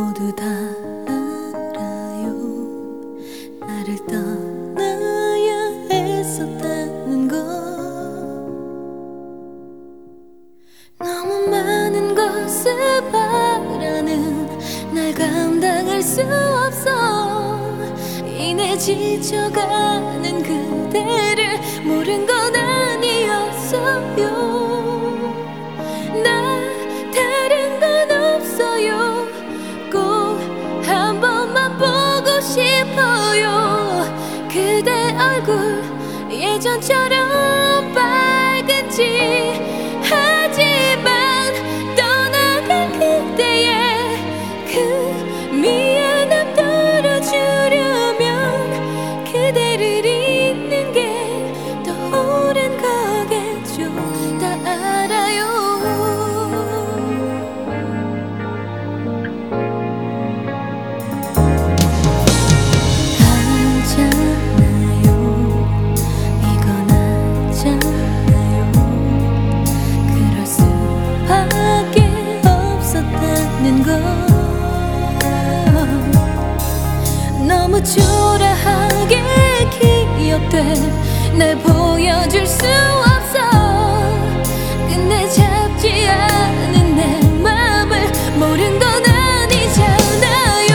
모두 다 알아요. 나를 떠나야 했었다는 거. 너무 많은 것을 바라는 날 감당할 수 없어. 이내 지쳐가는 그대를 모른 건 아니었어요. 나 다른 건 없어요. 꼭 한 번만 보고 싶어요. 그대 얼굴 예전처럼 빨간지. 하지만 떠나간 그대의 그 미안함 덜어주려면 그대를 잊는 게 더 오랜 거겠죠. 다 알아요. 알잖아요. 이건 알잖아요. 그럴 수밖에 없었다는 걸. 너무 초라하게 기억돼. 날 보여줄 수 없어. 끝내 잡지 않은 내 맘을 모른 건 아니잖아요.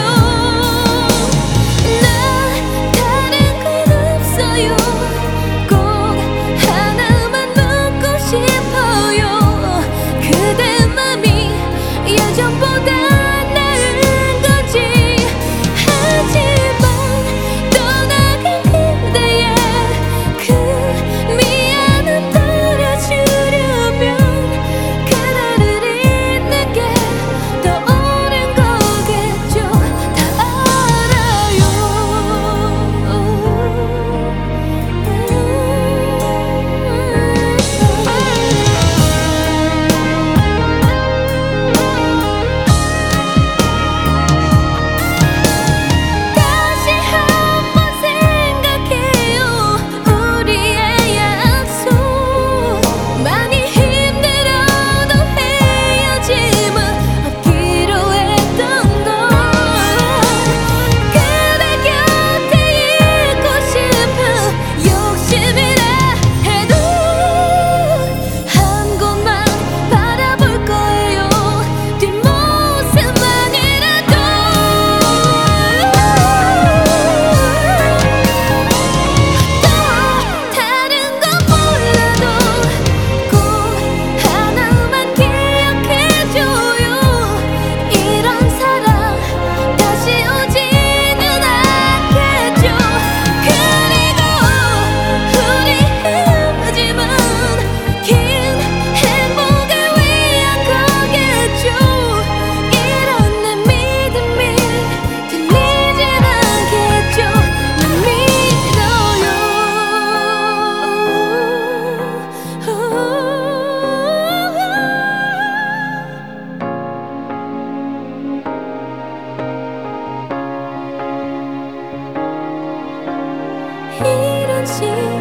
나 다른 건 없어요. 꼭 하나만 묻고 싶어요. 그대 맘이 예전보다 나은 건지. 하지만 떠나간 그대의 그 미안함 덜어주려면 그대를 잊는 게 더 오랜 거겠죠. 다 알아요. 다시 한번 생각해요. 우리의 약속. 많이 힘들어도 헤어짐은 없기로 했던 걸. 그대 곁에 있고 싶은 욕심이라 해도 한 곳만 바라볼 거예요. 뒷모습만이라도. 또 다른 건 몰라도 꼭 하나만 기억해줘요. 이런 사랑 다시 오지는 않겠죠. 그리고 우리 헤어짐은 긴 행복을 위한 거겠죠. 이런 내 믿음이 들리진 않겠죠. 날 믿어요. 이런